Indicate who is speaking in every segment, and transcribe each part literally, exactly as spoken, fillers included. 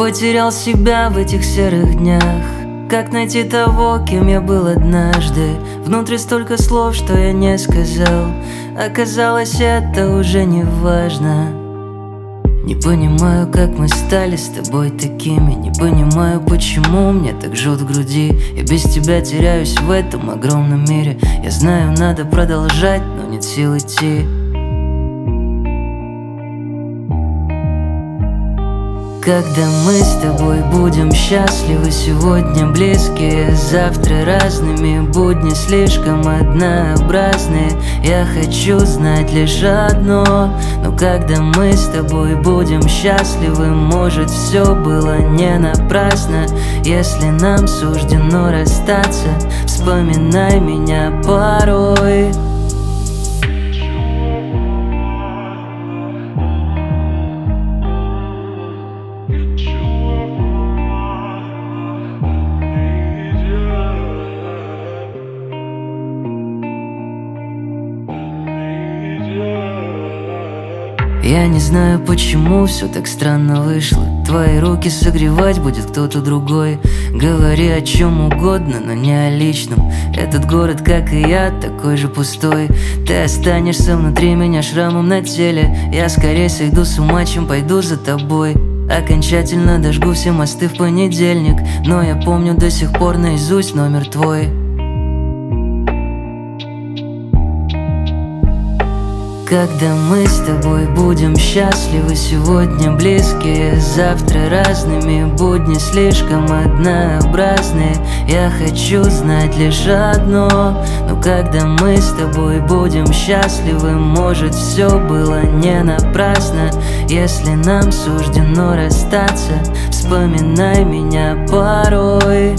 Speaker 1: потерял себя в этих серых днях. Как найти того, кем я был однажды? Внутри столько слов, что я не сказал. Оказалось, это уже не важно. Не понимаю, как мы стали с тобой такими. Не понимаю, почему мне так жжет в груди. Я без тебя теряюсь в этом огромном мире. Я знаю, надо продолжать, но нет сил идти. Когда мы с тобой будем счастливы, сегодня близкие, завтра разными, будни слишком однообразные. Я хочу знать лишь одно: но когда мы с тобой будем счастливы, может, все было не напрасно. Если нам суждено расстаться, вспоминай меня порой. Я не знаю, почему все так странно вышло. Твои руки согревать будет кто-то другой. Говори о чем угодно, но не о личном. Этот город, как и я, такой же пустой. Ты останешься внутри меня шрамом на теле. Я скорее сойду с ума, чем пойду за тобой. Окончательно дожгу все мосты в понедельник, но я помню до сих пор наизусть номер твой. Когда мы с тобой будем счастливы, сегодня близкие, завтра разными, будни слишком однообразные. Я хочу знать лишь одно: но когда мы с тобой будем счастливы, может, все было не напрасно. Если нам суждено расстаться, вспоминай меня порой.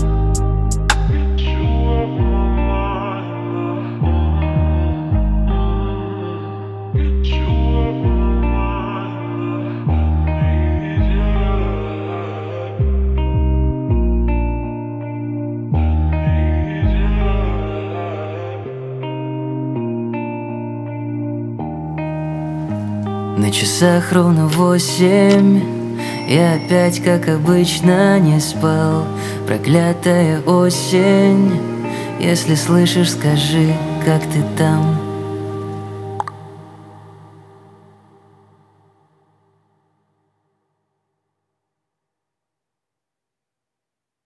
Speaker 1: На часах ровно восемь. Я опять, как обычно, не спал. Проклятая осень. Если слышишь, скажи, как ты там.